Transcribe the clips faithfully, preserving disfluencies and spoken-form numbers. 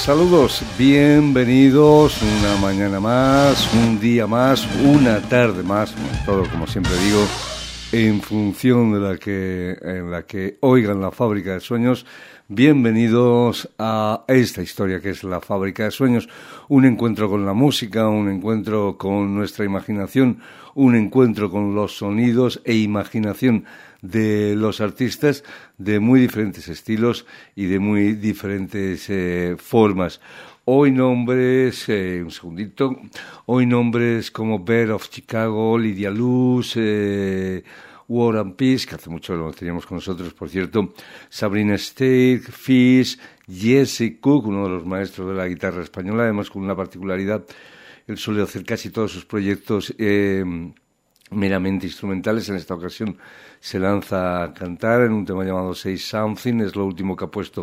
Saludos, bienvenidos una mañana más, un día más, una tarde más, todo como siempre digo, en función de la que, en la que oigan La Fábrica de Sueños. Bienvenidos a esta historia que es La Fábrica de Sueños, un encuentro con la música, un encuentro con nuestra imaginación, un encuentro con los sonidos e imaginación de los artistas de muy diferentes estilos y de muy diferentes eh, formas. Hoy nombres, eh, un segundito, hoy nombres como Bear of Chicago, Lydia Luz, eh, War and Peace, que hace mucho lo teníamos con nosotros, por cierto, Sabrina Steig, Fish, Jesse Cook, uno de los maestros de la guitarra española, además con una particularidad, él suele hacer casi todos sus proyectos eh, meramente instrumentales. En esta ocasión se lanza a cantar en un tema llamado Say Something, es lo último que ha puesto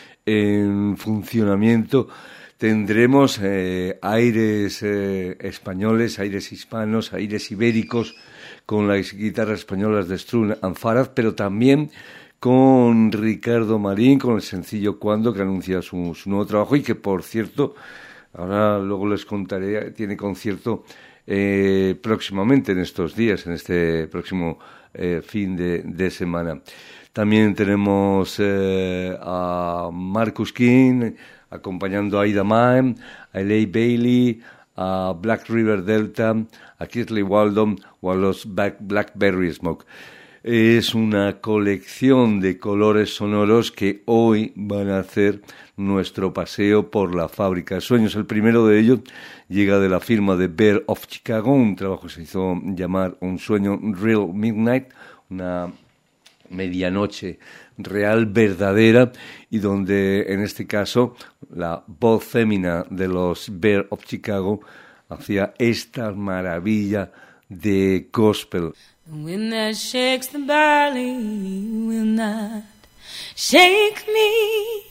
en funcionamiento. Tendremos eh, aires eh, españoles, aires hispanos, aires ibéricos, con las guitarras españolas de Strun and Farad, pero también con Ricardo Marín, con el sencillo Cuando, que anuncia su, su nuevo trabajo y que, por cierto, ahora luego les contaré, tiene concierto eh, próximamente, en estos días, en este próximo eh, fin de, de semana. También tenemos eh, a Marcus King acompañando a Ida Mae, a Leigh Bailey, a Black River Delta, a Keithley Waldon o a los Blackberry Smoke. Es una colección de colores sonoros que hoy van a hacer nuestro paseo por La Fábrica de Sueños. El primero de ellos llega de la firma de Bear of Chicago, un trabajo que se hizo llamar Un sueño Real Midnight, una medianoche real, verdadera, y donde en este caso la voz fémina de los Bear of Chicago hacía esta maravilla de gospel. The wind that shakes the barley will not shake me.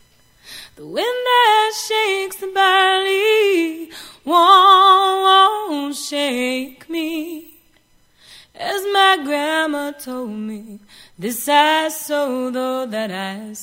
The wind that shakes the barley won't, won't shake me. As my grandma told me, this I sow, though that I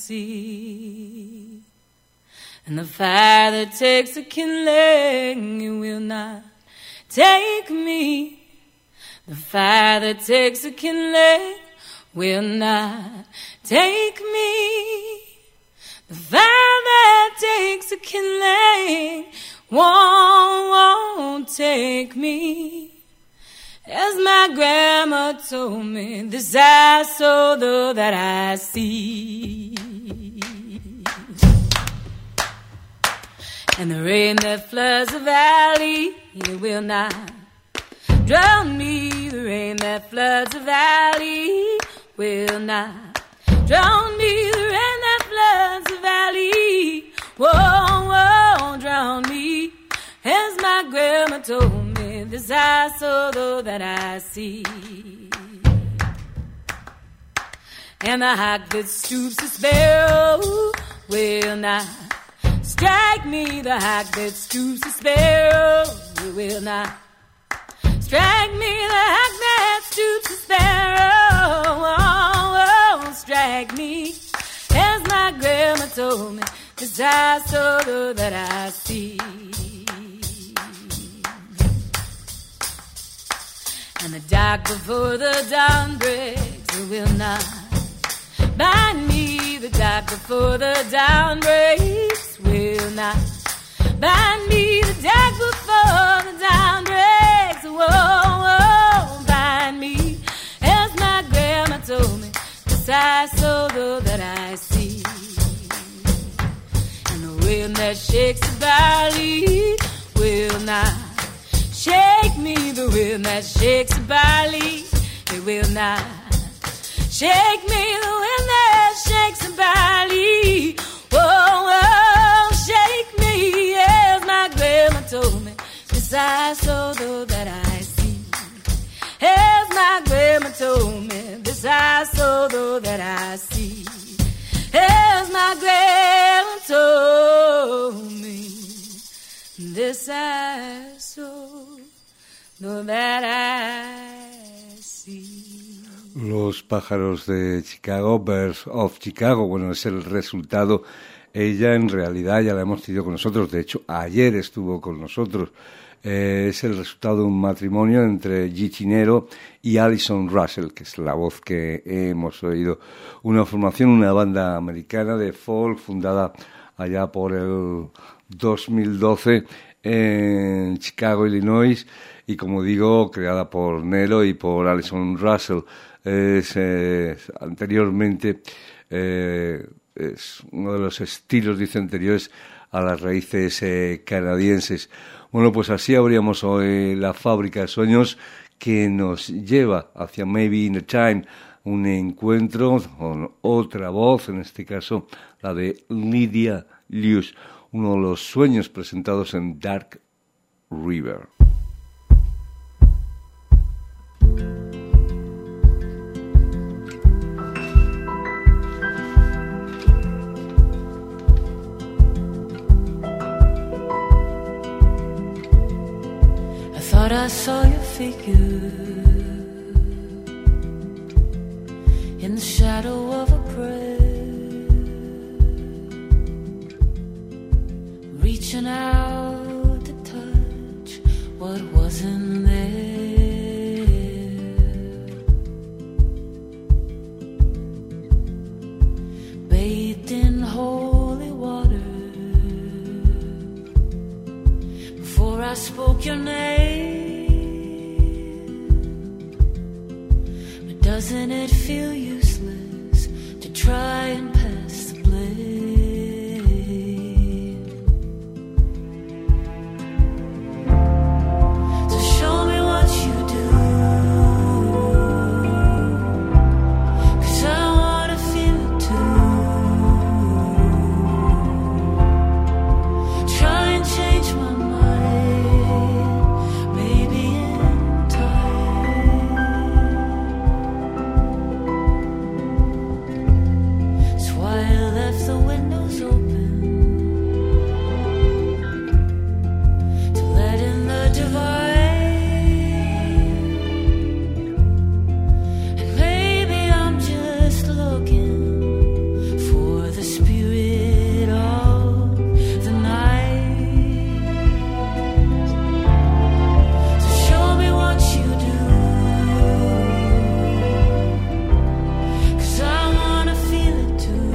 see. And the fire that takes a kindling, it will not take me. The fire that takes a kindling will not take me. The fire that takes a kindling won't, won't take me. As my grandma told me, this I sow, though that I see. And the rain that floods the valley, it will not drown me. The rain that floods the valley will not drown me. The rain that floods the valley won't, won't drown me. As my grandma told me, this I sow, though that I see. And the hawk that stoops the sparrow will not strike me. The hawk that stoops the sparrow will not strike me. The hawk that stoops the sparrow won't strike me. As my grandma told me, this I sow, though that I see. And the dark before the dawn breaks, it will not bind me. The dark before the dawn breaks will not bind me. The dark before the dawn breaks won't, won't bind me. As my grandma told me, this I sow, though that I see. And the wind that shakes the barley will not shake me. The wind that shakes the barley, it will not shake me. The wind that shakes the barley, whoa, whoa, shake me. As my grandma told me, this I sow, though that I see. As my grandma told me, this I sow, though that I see. As my grandma told me, this I sow, though that I see. Los pájaros de Chicago, Birds of Chicago, bueno, es el resultado Ella en realidad ya la hemos tenido con nosotros, de hecho ayer estuvo con nosotros. Eh, es el resultado de un matrimonio entre Gigi Nero y Alison Russell, que es la voz que hemos oído. Una formación, una banda americana de folk fundada allá por el dos mil doce en Chicago, Illinois, y como digo, creada por Nero y por Alison Russell. Es, eh, anteriormente eh, es uno de los estilos, dice, anteriores a las raíces eh, canadienses. Bueno, pues así abríamos hoy la fábrica de sueños que nos lleva hacia Maybe in a Time, un encuentro con otra voz, en este caso la de Lydia Lewis, uno de los sueños presentados en Dark River. Thought I saw your figure in the shadow of a prayer, reaching out to touch what wasn't there, bathed in holy water. Before I spoke your name, doesn't it feel useless to try and pass the blame? So show me what you do, 'cause I wanna feel it too. Try and change my mind, maybe in time. I left the windows open to let in the divine, and maybe I'm just looking for the spirit of the night. So show me what you do, 'cause I wanna feel it too.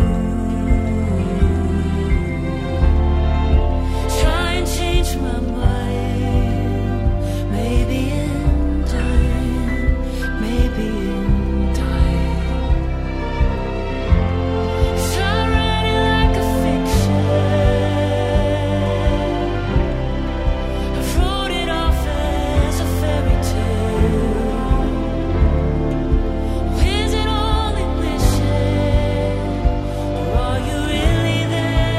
My mind, maybe in time, maybe in time. 'Cause I read it like a fiction, I wrote it off as a fairy tale. Is it only wishing, or are you really there?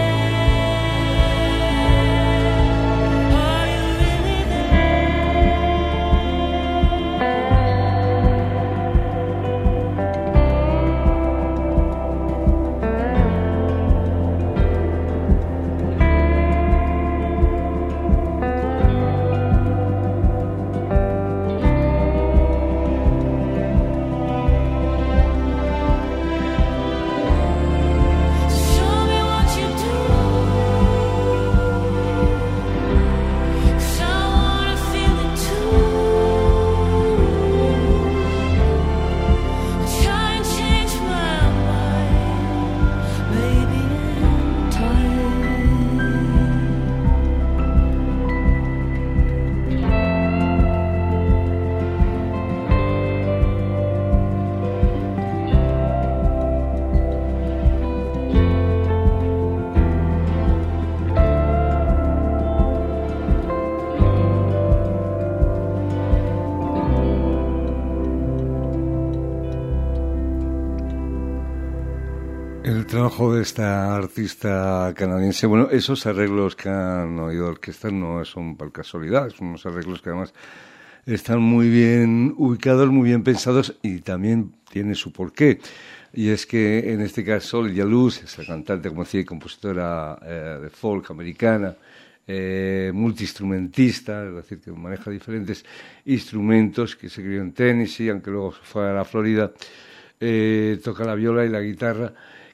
El trabajo de esta artista canadiense, bueno, esos arreglos que han oído orquestas no son por casualidad, son unos arreglos que además están muy bien ubicados, muy bien pensados y también tiene su porqué. Y es que en este caso Lydia Lewis, esa cantante, como decía, y compositora eh, de folk americana, eh, multiinstrumentista, es decir, que maneja diferentes instrumentos, que se crió en Tennessee, aunque luego se fue a la Florida, eh, toca la viola y la guitarra,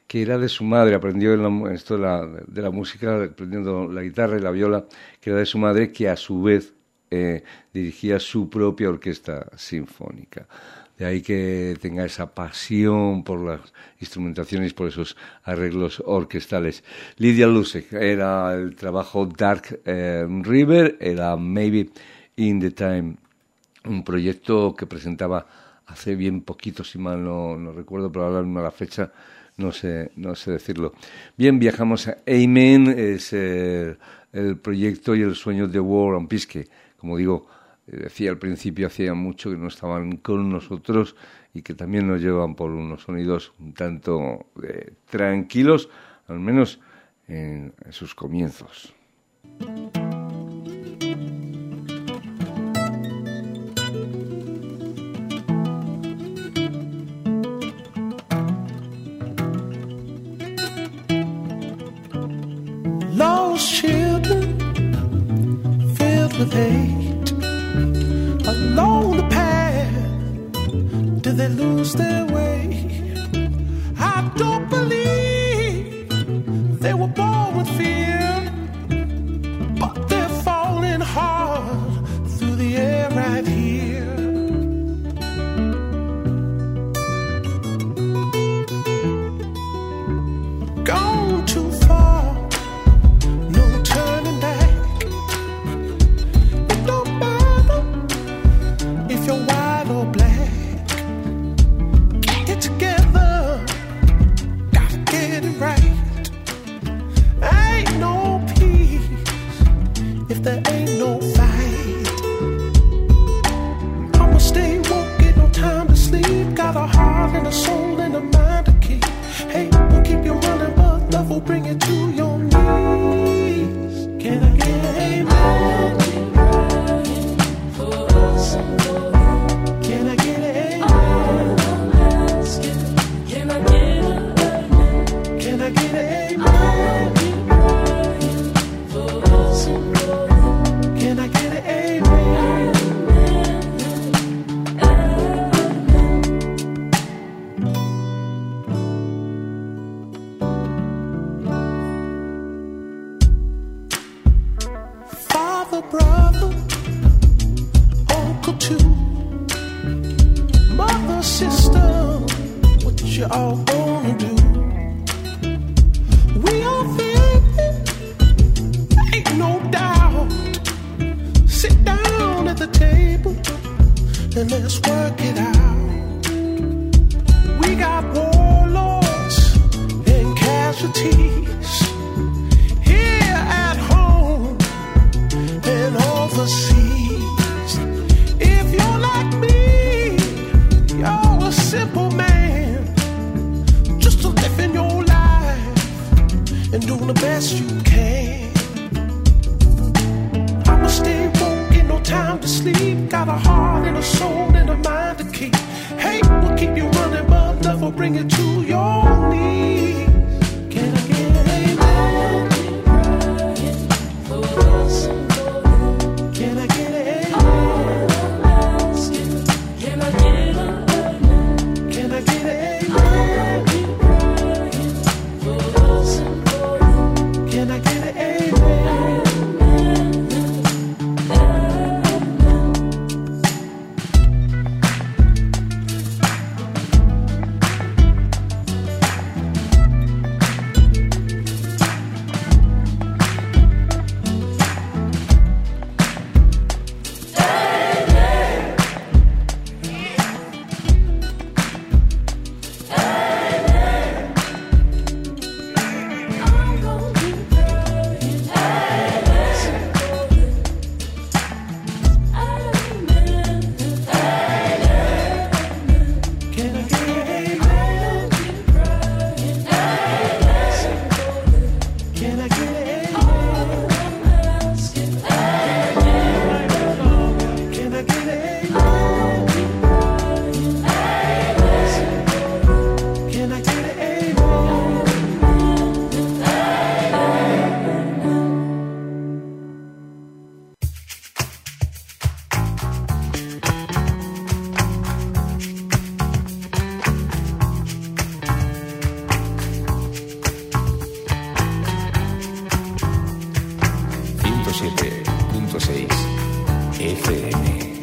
que era de su madre, aprendió en la, esto de la, de la música, aprendiendo la guitarra y la viola, que era de su madre, que a su vez eh, dirigía su propia orquesta sinfónica. De ahí que tenga esa pasión por las instrumentaciones, por esos arreglos orquestales. Lydia Lussek era el trabajo Dark eh, River, era Maybe in the Time, un proyecto que presentaba hace bien poquito, si mal no, no recuerdo, pero ahora mismo la fecha no sé, no sé decirlo. Bien, viajamos a Amen, es eh, el proyecto y el sueño de War and Peace, que, como digo, decía al principio, hacía mucho que no estaban con nosotros y que también nos llevan por unos sonidos un tanto eh, tranquilos, al menos en, en sus comienzos. Lost children filled with hate, along the path, did they lose their way? I don't believe they were born with fear, but they're falling hard through the air right here. Gone too far, no turning back. It don't matter if you're white or black. Get it together, gotta get it right. Ain't no peace if there ain't no fight. I'ma stay woke, get no time to sleep. Got a heart and a soul and a mind to keep. Hey, we'll keep you running, but love will bring you to your knees. Can I get an amen? Can I get an amen? Can I get an amen? Can I get an amen? Father, brother, uncle too, mother, sister, what you all gonna do? We all feeling, ain't no doubt. Sit down at the table and let's work it out. We got warlords and casualties here at home and overseas. If you're like me, you're a simple man, just living your life and doing the best you can. I'ma stay woke, ain't no time to sleep. Got a heart and a soul and a mind to keep. Hey, we'll keep you running, but love will bring you to your knees. Can I get an amen? Can I get an amen? Can I get an amen? Can I get an amen? Can I get an amen? siete punto seis F M.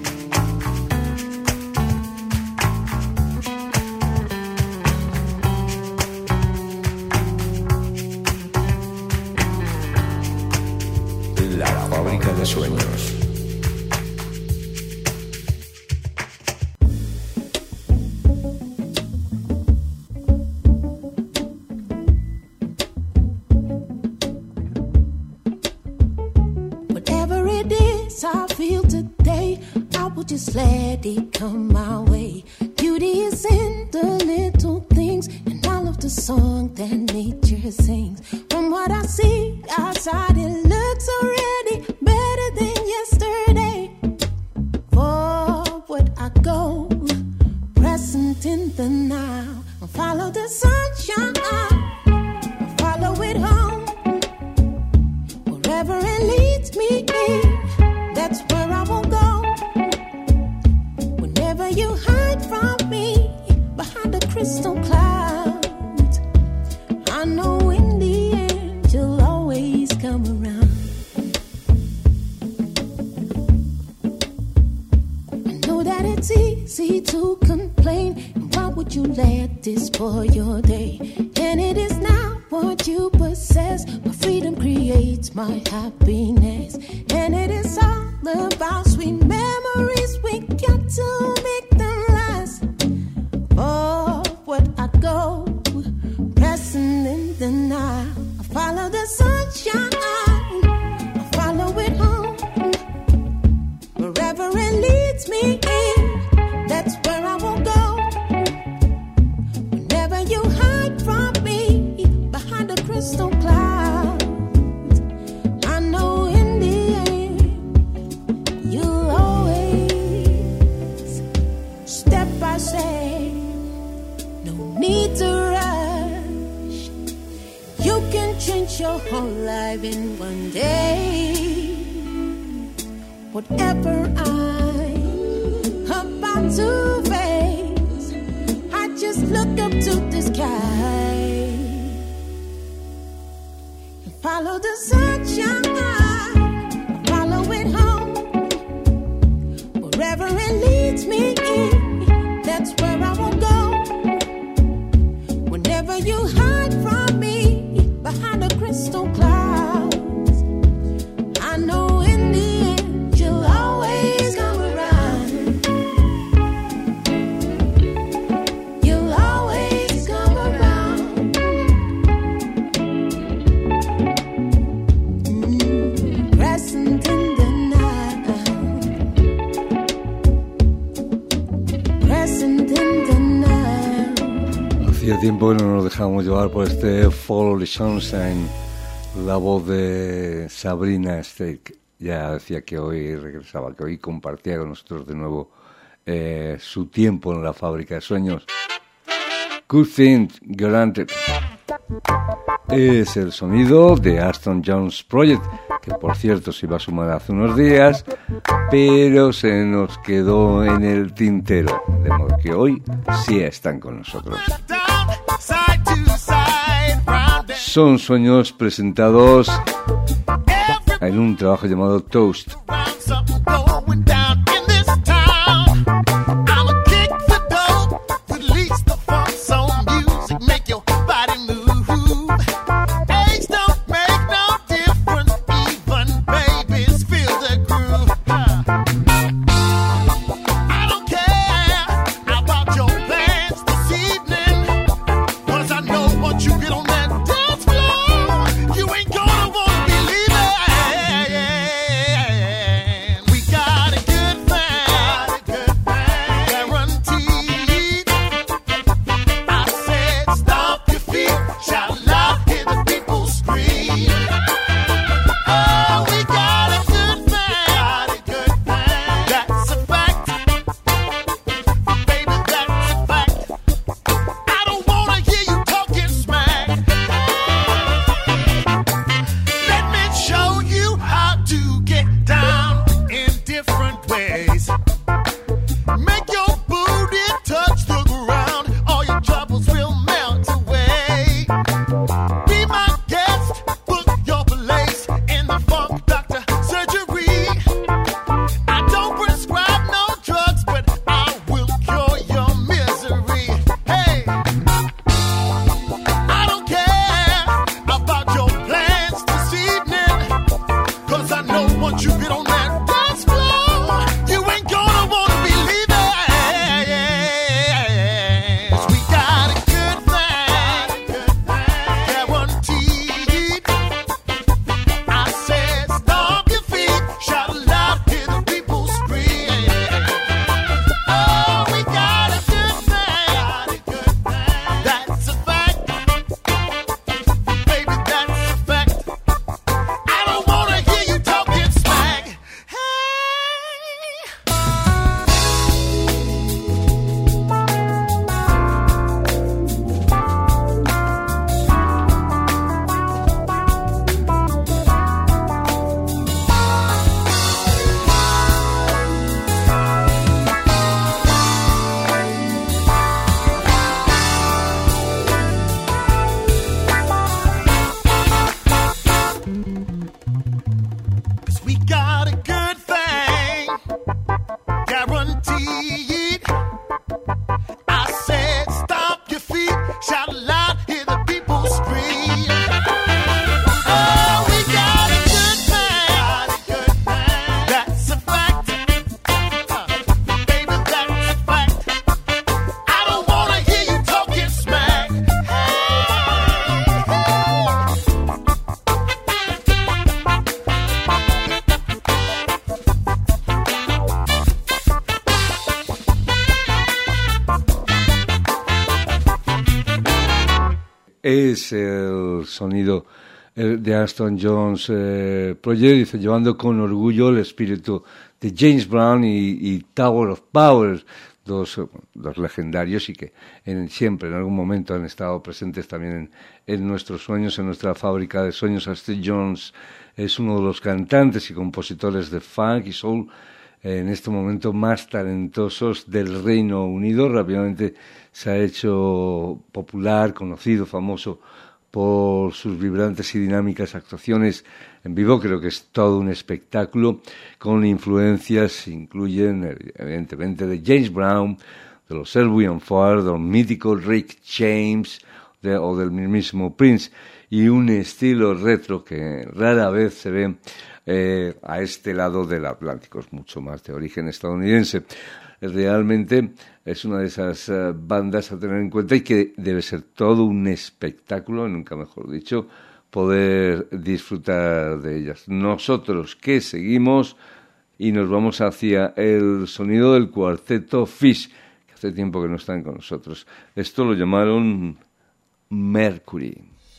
La fábrica de sueños. Whatever it is I feel today, I will just let it come my way. Beauty is in the little things, and I love the song that nature sings. From what I see outside, it looks already better than yesterday. Forward I go, present in the now. I follow the sunshine, I follow it home. Wherever it leads me, that's where I will go. Whenever you hide from me behind the crystal clouds, I know in the end you'll always come around. I know that it's easy to complain, and why would you let this spoil your day? And it is not what you possess, but freedom creates my happiness. And it is all about sweet memories, we got to make them last. Forward I go, pressing in the now. I follow the sunshine, I follow it home. Wherever it leads me in, that's where I will go. Whenever you hide from me behind the crystal clouds, I know in the end you'll always step by step. No need to rush. You can change your whole life in one day. Whatever I'm about to face, I just look up to the sky and follow the sunshine, follow it home. Wherever it leads me in, that's where I will go. Whenever you hide from me behind the crystal clouds, I know in the end you'll always come around. You'll always come around. Mm, present in the night, present in the night. Hacía tiempo que no nos dejábamos llevar por este Fall Sunshine, la voz de Sabrina Steak. Ya decía que hoy regresaba, que hoy compartía con nosotros de nuevo eh, su tiempo en la fábrica de sueños. Good Things Granted es el sonido de Aston Jones Project, que por cierto se iba a sumar hace unos días, pero se nos quedó en el tintero, de modo que hoy sí están con nosotros. Son sueños presentados en un trabajo llamado Toast. Yeah. once you get on that dance floor, you ain't gonna wanna be leaving. We got a good thing, guaranteed. I said, stomp your feet, shout loud, hear the people scream. Oh, we got a good thing, that's a fact. Baby, that's a fact. I don't wanna hear you talking smack. Cause we got a good thing, guaranteed. I said, stomp your feet, shout loud, hear the people scream. Oh, we got a good thing, that's a fact. Uh, baby, that's a fact. I don't wanna hear you talking smack. Es el sonido eh, de Aston Jones eh, Project, dice, llevando con orgullo el espíritu de James Brown y, y Tower of Power, dos, eh, dos legendarios y que en, siempre en algún momento han estado presentes también en, en nuestros sueños, en nuestra fábrica de sueños. Aston Jones es uno de los cantantes y compositores de funk y soul eh, en este momento más talentosos del Reino Unido. Rápidamente se ha hecho popular, conocido, famoso por sus vibrantes y dinámicas actuaciones en vivo. Creo que es todo un espectáculo con influencias, incluyen evidentemente de James Brown, de los Earth, Wind and Fire, del mítico Rick James de, o del mismísimo Prince, y un estilo retro que rara vez se ve eh, a este lado del Atlántico, es mucho más de origen estadounidense. Realmente es una de esas uh, bandas a tener en cuenta y que debe ser todo un espectáculo, nunca mejor dicho, poder disfrutar de ellas. Nosotros que seguimos y nos vamos hacia el sonido del cuarteto Fish, que hace tiempo que no están con nosotros. Esto lo llamaron Mercury.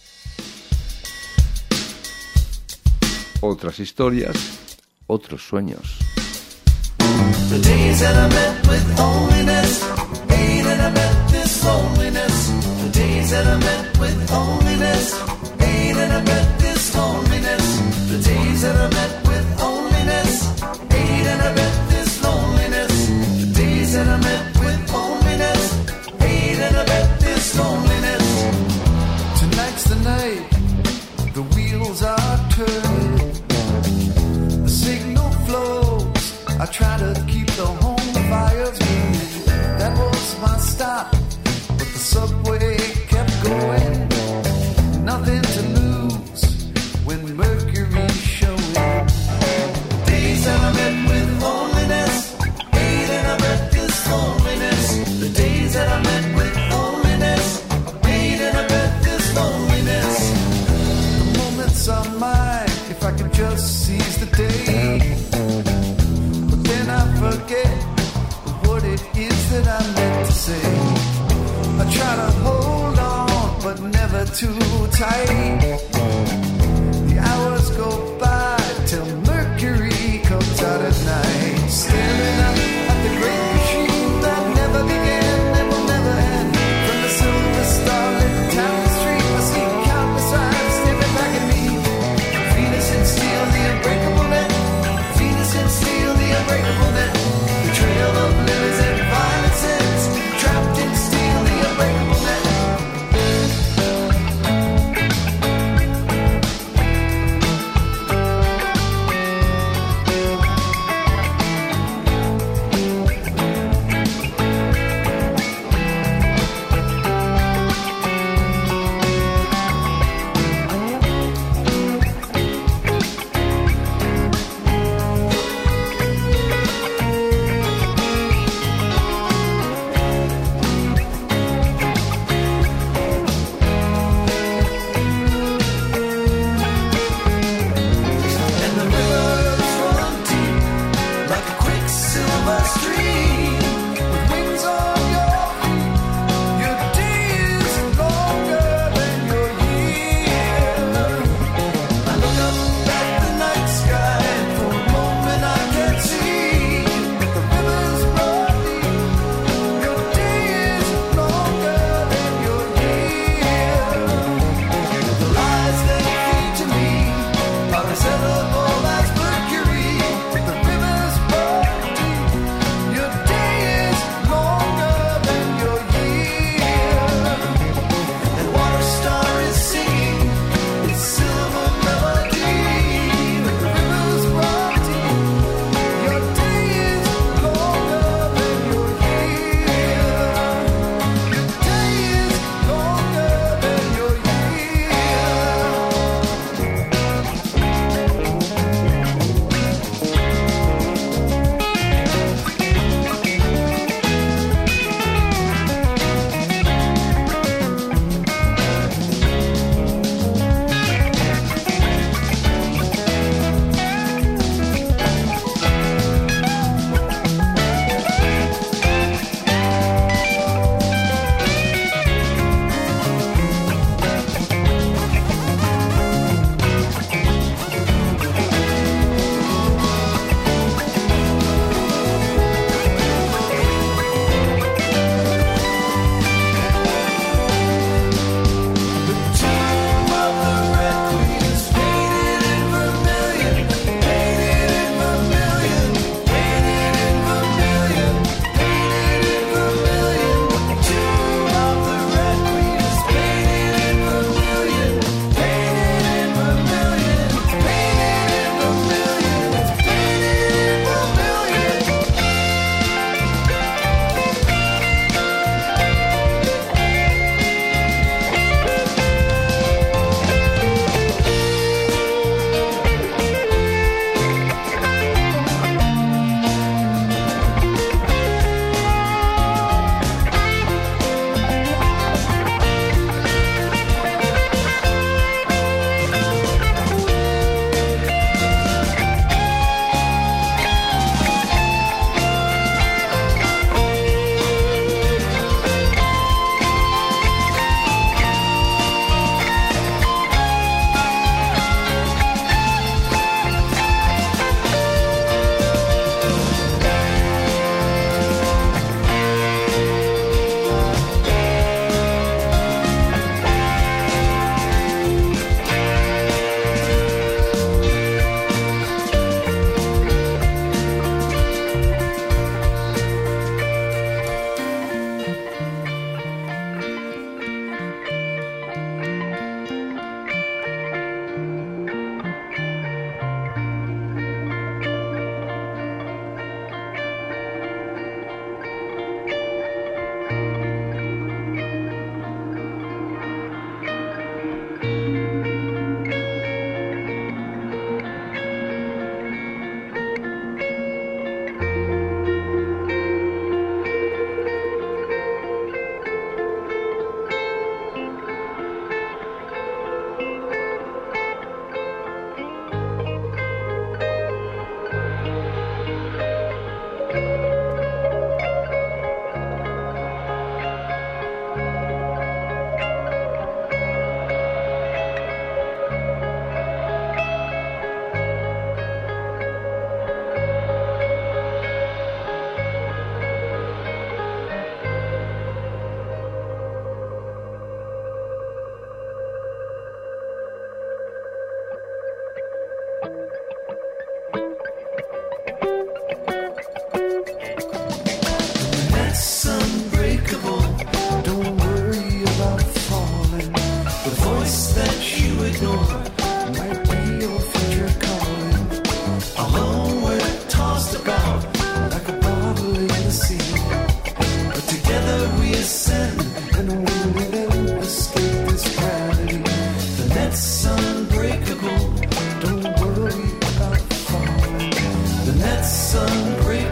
Otras historias, otros sueños. The days that I met with holiness, hey, that I met this loneliness. The days that I met with holiness, hey, that I met this loneliness. The days that I met with holiness, hey, that I met this loneliness. The days that I met with holiness, hey, that I met this loneliness. Tonight's the night, the wheels are turned, the signal flows. I try to keep the home fires burning. That was my stop, but the subway kept going. Nothing to lose when Mercury's showing. Days that I met with loneliness, hey, that I met this loneliness. The days that I met with loneliness, hey, that I met this loneliness. The moments are mine if I could just seize the day. I forget what it is that I meant to say. I try to hold on, but never too tight. The hours go by till Mercury comes out at night. Staring up at the great machine that never began and will never end. From the silver starlit tapestry, I see countless eyes staring back at me. Venus and steel, the unbreakable net. Venus and steel, the unbreakable net. The trail of lilies and violets ends, trapped in steel, the unbreakable net.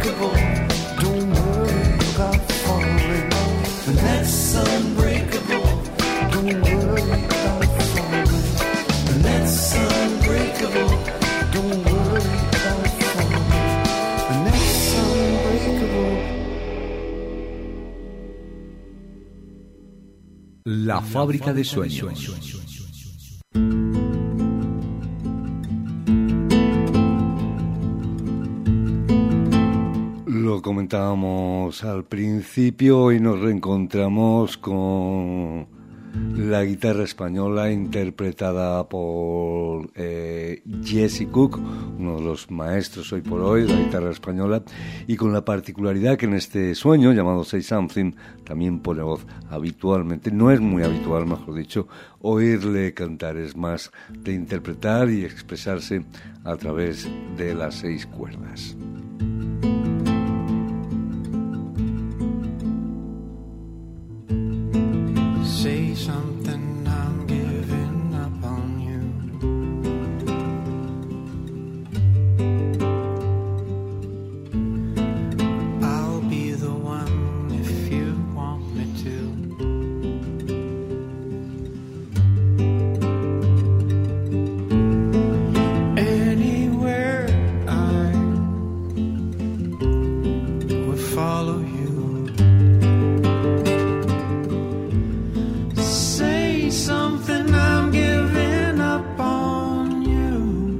unbreakable. Don't worry about falling. The net's unbreakable. Don't worry about falling. The net's unbreakable. Don't worry about falling. The net's unbreakable. La fábrica de sueños. Lo comentábamos al principio y nos reencontramos con la guitarra española interpretada por eh, Jesse Cook, uno de los maestros hoy por hoy de la guitarra española, y con la particularidad que en este sueño llamado Say Something también pone voz. Habitualmente, no es muy habitual, mejor dicho, oírle cantar, es más de interpretar y expresarse a través de las seis cuerdas. Say something, I'm giving up on you. I'll be the one if you want me to. Anywhere I would follow you. Something, I'm giving up on you.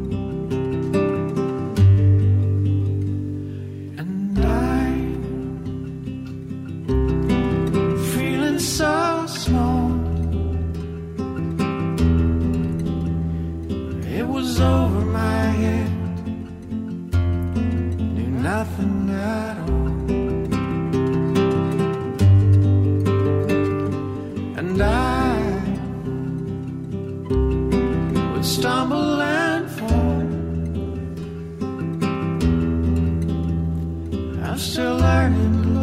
And I'm feeling so small. It was over my head, knew nothing at all. And I stumble and fall. I'm still learning to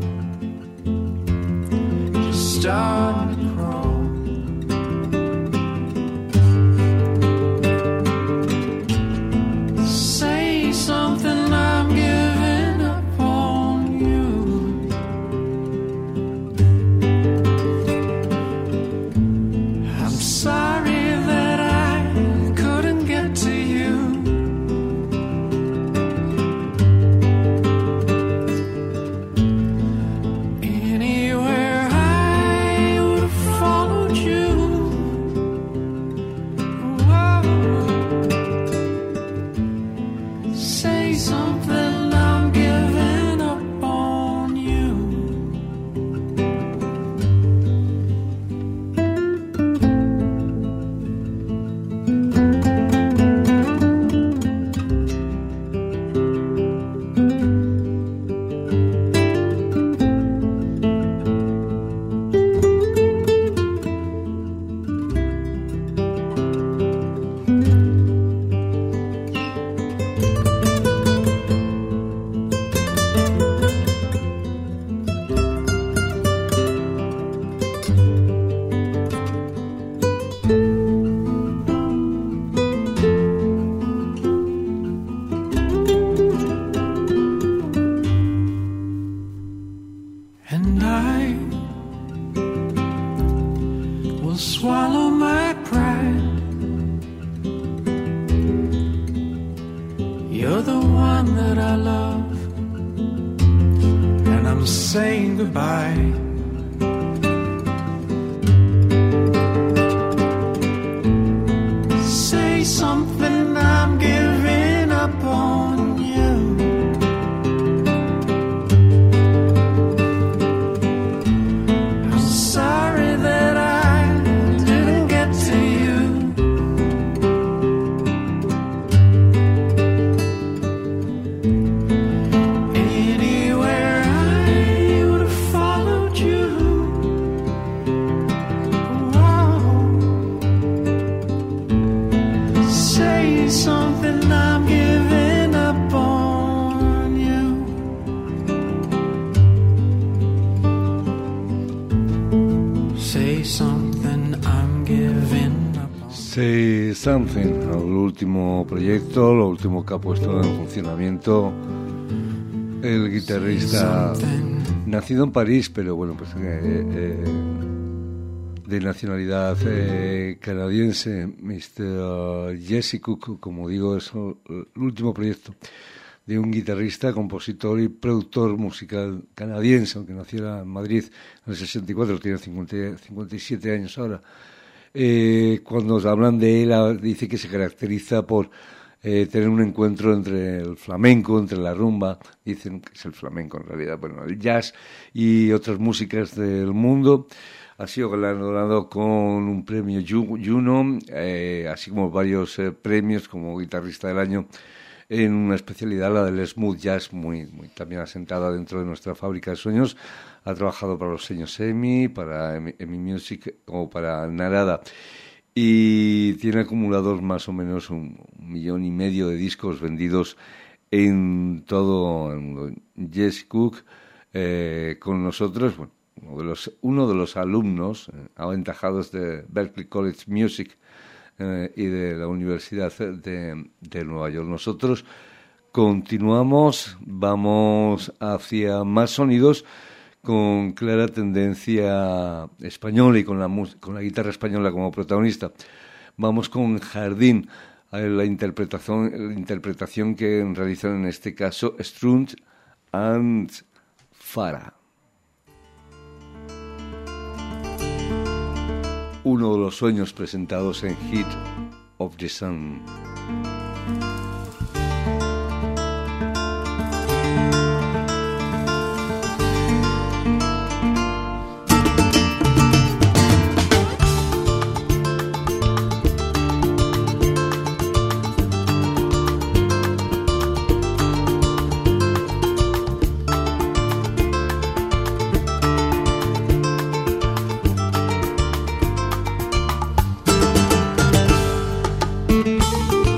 love, just starting to crawl. Say something, I'm giving up on you. I'm sorry that to you. Anywhere I would have followed you. Whoa. Say something, I'm giving up on you. And I will swallow my pride. You're the one that I love, and I'm saying goodbye. Say something, I'm giving up on you. Sorry that I didn't get to you. Anywhere I would have followed you. Whoa. Say something, I'm giving up on you. Say something, I'm giving up on you. Say Something, el último proyecto, lo último que ha puesto en funcionamiento el guitarrista nacido en París, pero bueno, pues eh, eh, de nacionalidad eh, canadiense, mister Jesse Cook, como digo, es el último proyecto de un guitarrista, compositor y productor musical canadiense, aunque naciera en Madrid en el sesenta y cuatro, tiene cincuenta, cincuenta y siete años ahora. Eh, cuando hablan de él, dice que se caracteriza por eh, tener un encuentro entre el flamenco, entre la rumba, dicen que es el flamenco en realidad, bueno, el jazz y otras músicas del mundo. Ha sido galardonado con un premio Juno, eh, así como varios eh, premios como guitarrista del año en una especialidad, la del smooth jazz, muy, muy también asentada dentro de nuestra fábrica de sueños. Ha trabajado para los sellos EMI, para EMI Music o para Narada. Y tiene acumulados más o menos un, un millón y medio de discos vendidos en todo el mundo. Jesse Cook, eh, con nosotros, bueno, uno de los, uno de los alumnos eh, aventajados de Berklee College Music eh, y de la Universidad de, de Nueva York. Nosotros continuamos, vamos hacia más sonidos con clara tendencia española y con la, con la guitarra española como protagonista. Vamos con Jardín, la interpretación, la interpretación que realizan en este caso Strunt and Farah. Uno de los sueños presentados en Heat of the Sun. Thank you.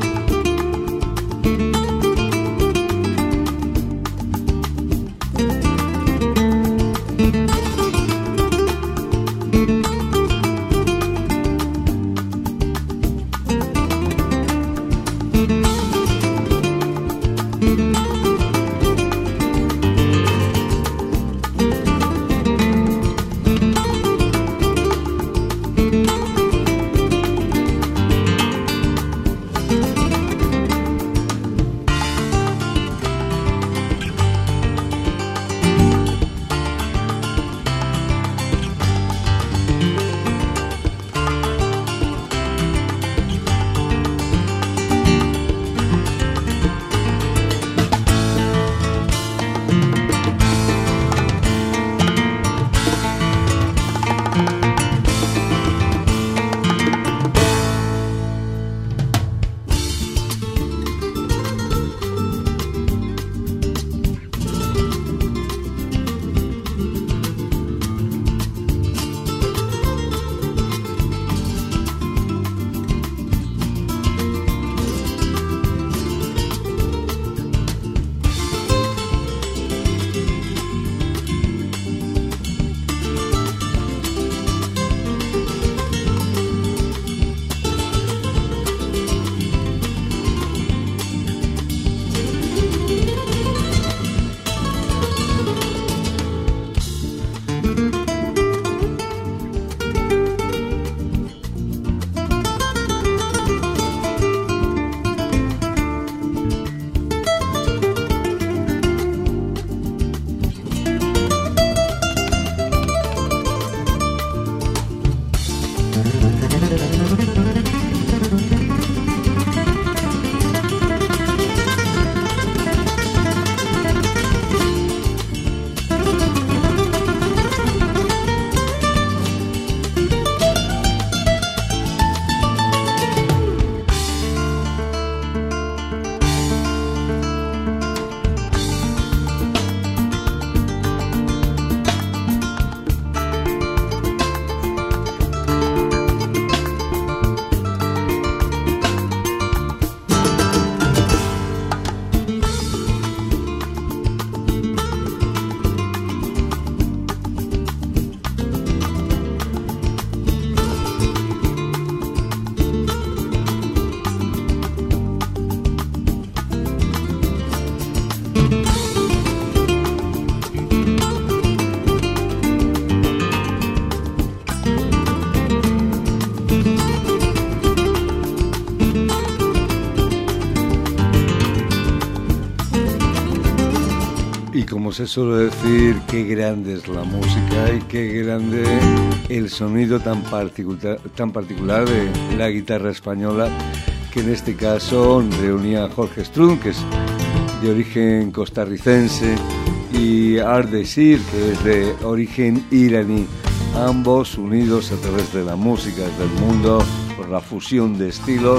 Y como se suele decir, qué grande es la música y qué grande el sonido tan particular, tan particular de la guitarra española, que en este caso reunía a Jorge Strunk, que es de origen costarricense, y Ardeshir, que es de origen iraní, ambos unidos a través de la música del mundo por la fusión de estilos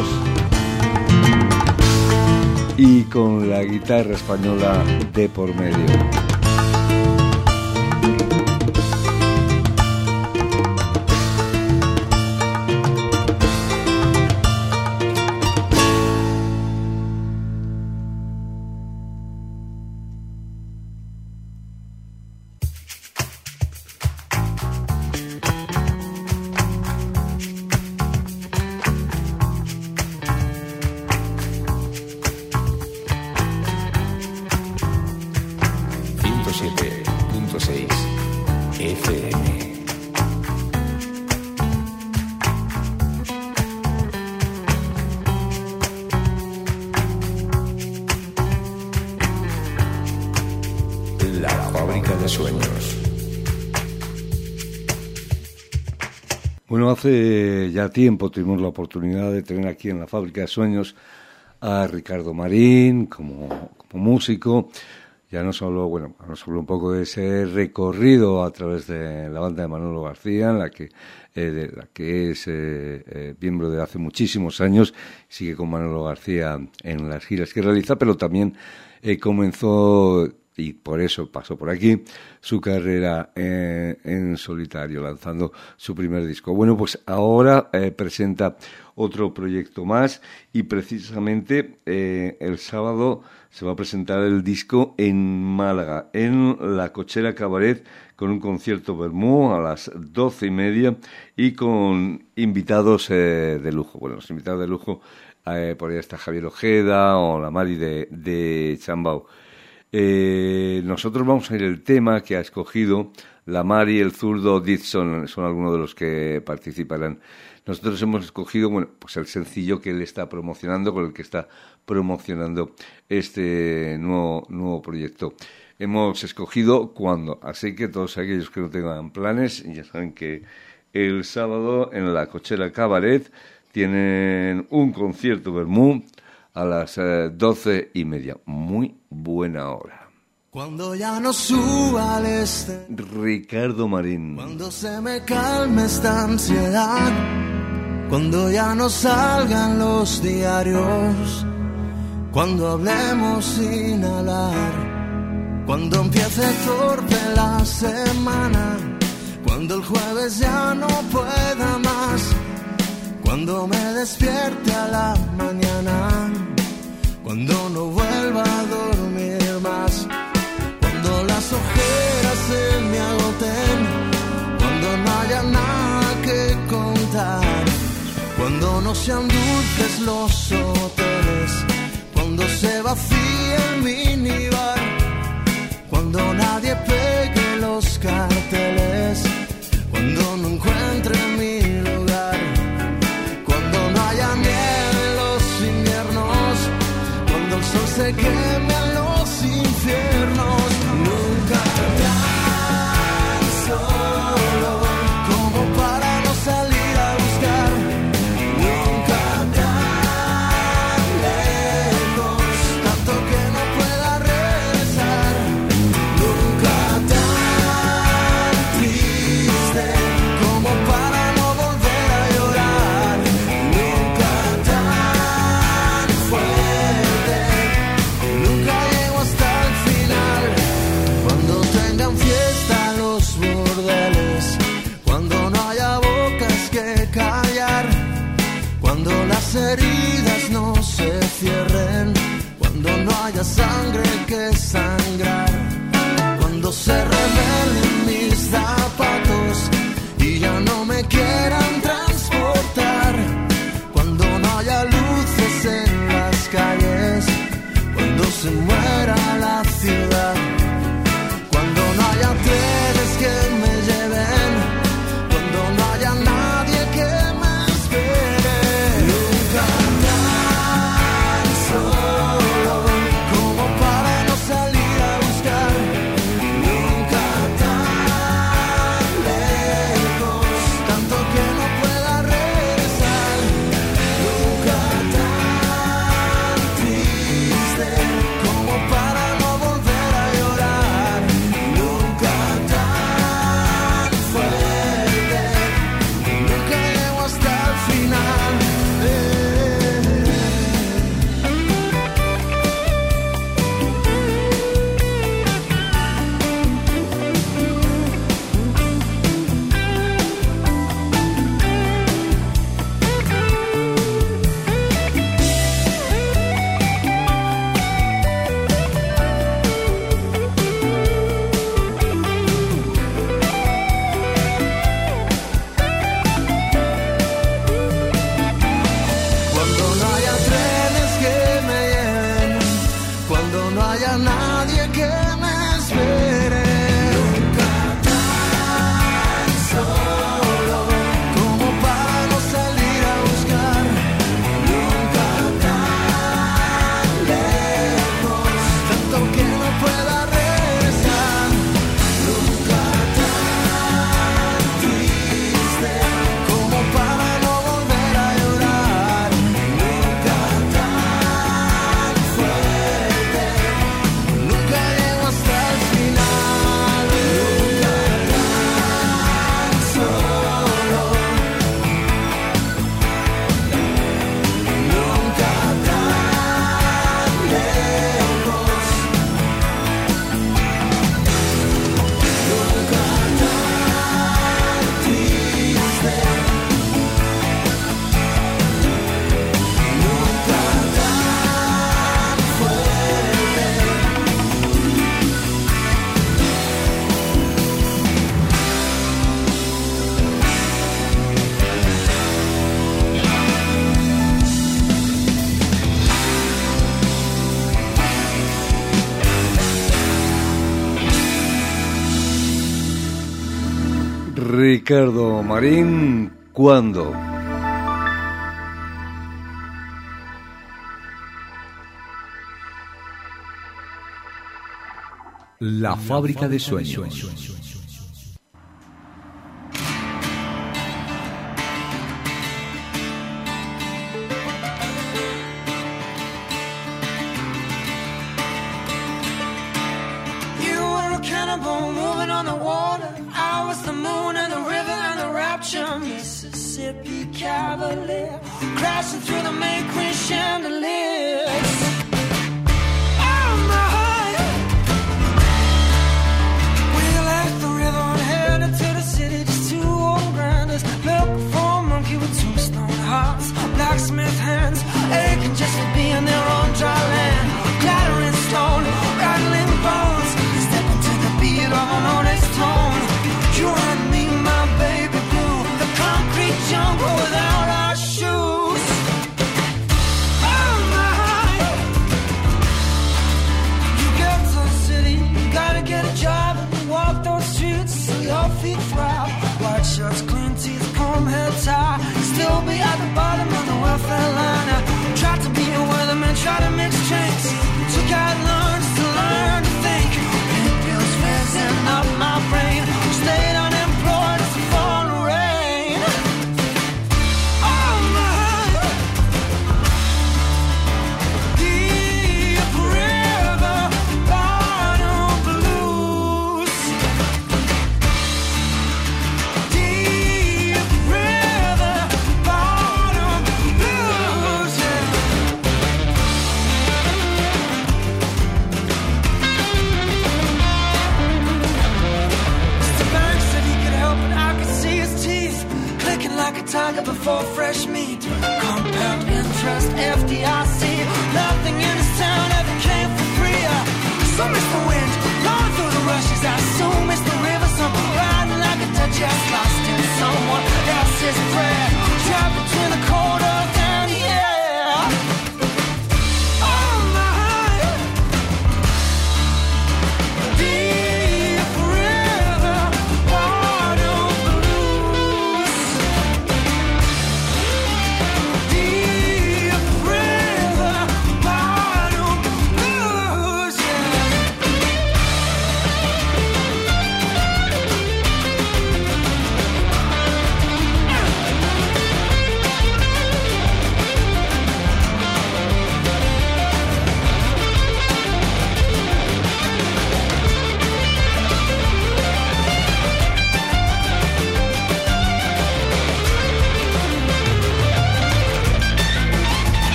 y con la guitarra española de por medio. Bueno, hace ya tiempo tuvimos la oportunidad de tener aquí en la Fábrica de Sueños a Ricardo Marín como, como músico. Ya no solo, bueno, nos habló un poco de ese recorrido a través de la banda de Manolo García, en la que, eh, de la que es eh, eh, miembro de hace muchísimos años, sigue con Manolo García en las giras que realiza, pero también eh, comenzó, y por eso pasó por aquí, su carrera eh, en solitario, lanzando su primer disco. Bueno, pues ahora eh, presenta otro proyecto más, y precisamente eh, el sábado se va a presentar el disco en Málaga, en la Cochera Cabaret, con un concierto vermú a las doce y media y con invitados eh, de lujo. Bueno, los invitados de lujo, eh, por ahí está Javier Ojeda o la Mari de, de Chambao. Eh, nosotros vamos a ir el tema que ha escogido la Mari, el zurdo Dixon, son algunos de los que participarán. Nosotros hemos escogido, bueno, pues el sencillo que él está promocionando, con el que está promocionando este nuevo, nuevo proyecto. Hemos escogido Cuando, así que todos aquellos que no tengan planes, ya saben que el sábado en la Cochera Cabaret tienen un concierto vermú a las eh, doce y media. Muy buena hora. Cuando ya no suba al este, Ricardo Marín. cuando se me calme esta ansiedad, cuando ya no salgan los diarios, cuando hablemos sin hablar, cuando empiece torpe la semana, cuando el jueves ya no pueda más, cuando me despierte a la mañana, cuando no vuelva a dormir más, cuando las ojeras se me agoten, cuando no haya nada que contar, cuando no sean dulces los hoteles, cuando se vacíe el minibar, cuando nadie pegue los carteles, cuando no encuentre mi lugar, cuando no haya nieve en los inviernos, cuando el sol se queme en los infiernos, nunca tan solo como para no salir a buscar, nunca tan lejos, tanto que no pueda regresar, nunca tan triste como para no volver a llorar, nunca tan fuerte, nunca llego hasta el final. Cuando tengan fiesta los burdeles, cuando no haya bocas que callar, cuando las heridas no se cierren, cuando no haya sangre que sangrar, cuando se revelen mis zapatos y ya no me quieran transportar, cuando no haya luces en las calles, cuando se muera la ciudad, cuando no haya trenes que me lleven, cuando no haya nadie que me espere, nunca tan solo como para no salir a buscar. pero no haya nadie que me espere. Nunca tan solo como para no salir a buscar. Nunca tan lejos, tanto que no pueda regresar. Nunca tan triste como para no volver a llorar. Nunca tan fuerte, nunca llego hasta el final. Nunca tan solo, nunca tan lejos, nunca tan triste, nunca tan fuerte. Ricardo Marín, ¿cuándo? La fábrica de sueños. You were a cannibal moving on the water. I was the moon and the river and the rapture. Mississippi Cavalier crashing through the May Queen chandeliers. Oh my! We left the river and headed to the city. Just two old grinders, milk for a monkey with two stone hearts, blacksmith hands aching just to be in their own dry land. Clattering stone, rattling bones, stepping to the beat of an honest tone. You and me, my baby blue, the concrete jungle without our shoes. Oh my! You get to the city, you gotta get a job, and you walk those streets till your feet throb. White shirts, clean teeth, comb hair tie, still be at the bottom of the welfare line. I tried to be a weatherman, try to mix drinks, took out lunch to learn to think. Pink pills fizzing up my brain, stayed unemployed as the fall rain. Oh my! Deep river bottom blues. Deep river bottom blues. Mister Banks said he could help it, I could see his teeth clicking like a tiger before fresh meat. Compound interest, F D I C, nothing in this town ever came for free. I so miss the wind, blowing through the rushes. I so miss the river, something riding like a touch, just lost in someone else's prayer, trapped between the cold earth and the air. Oh my! Deep river bottom blues. Deep river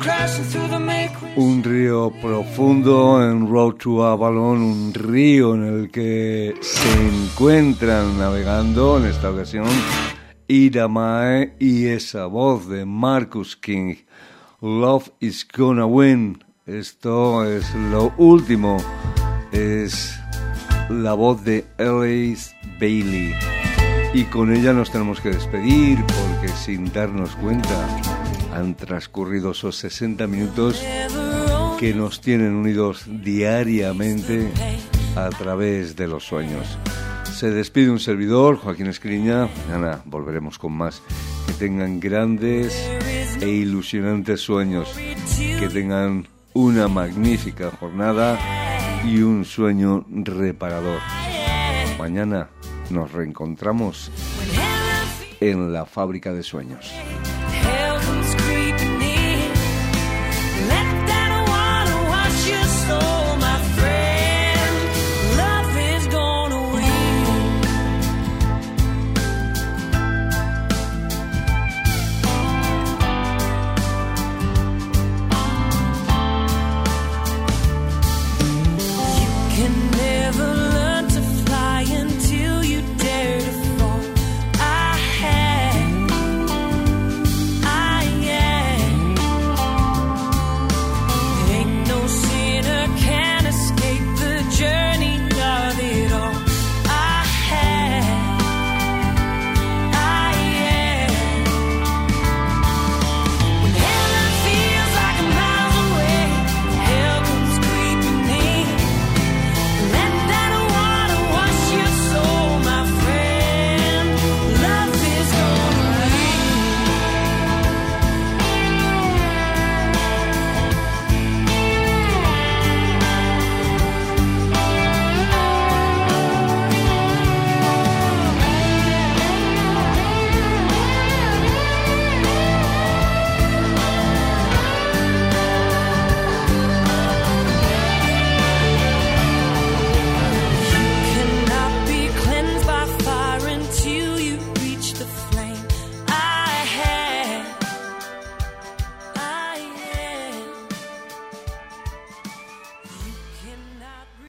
Un río profundo en Road to Avalon, un río en el que se encuentran navegando en esta ocasión Ida Mae y esa voz de Marcus King. Love is gonna win. Esto es lo último. Es la voz de Alice Bailey. Y con ella nos tenemos que despedir porque sin darnos cuenta han transcurrido esos sesenta minutos que nos tienen unidos diariamente a través de los sueños. Se despide un servidor, Joaquín Escriña. Mañana volveremos con más. Que tengan grandes e ilusionantes sueños. Que tengan una magnífica jornada y un sueño reparador. Mañana nos reencontramos en la Fábrica de Sueños.